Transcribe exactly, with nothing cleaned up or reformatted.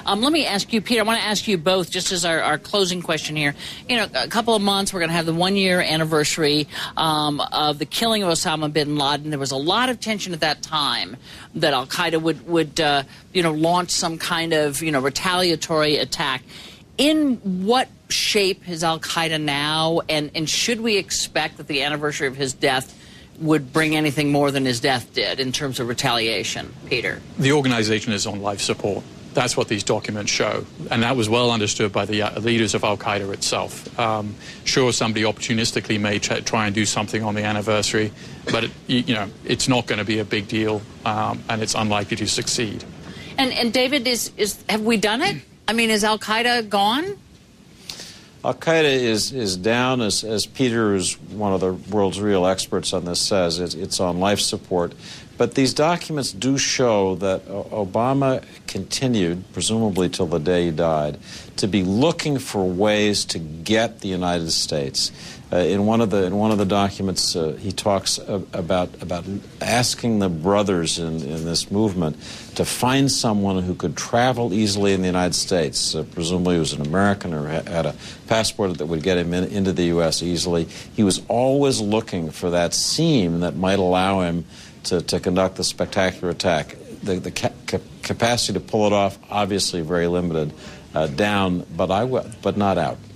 Um, let me ask you, Peter, I want to ask you both, just as our, our closing question here. You know, a couple of months, we're going to have the one-year anniversary um, of the killing of Osama bin Laden. There was a lot of tension at that time that al-Qaeda would, would uh, you know, launch some kind of, you know, retaliatory attack. In what shape is al-Qaeda now, and, and should we expect that the anniversary of his death would bring anything more than his death did in terms of retaliation? Peter? The organization is on life support. That's what these documents show, and that was well understood by the uh, leaders of al-Qaeda itself. Um, sure, somebody opportunistically may try, try and do something on the anniversary, but it, you know, it's not going to be a big deal, um, and it's unlikely to succeed. And, and David, is, is have we done it? I mean, is al-Qaeda gone? Al-Qaeda is, is down, as, as Peter, is one of the world's real experts on this, says. It's, it's on life support. But these documents do show that Obama continued, presumably till the day he died, to be looking for ways to get the United States. Uh, in one of the in one of the documents, uh, he talks uh, about about asking the brothers in, in this movement to find someone who could travel easily in the United States. Uh, presumably, he was an American or ha had a passport that would get him in, into the U S easily. He was always looking for that seam that might allow him to, to conduct the spectacular attack. The, the ca ca capacity to pull it off, obviously, very limited. Uh, down, but I w but not out.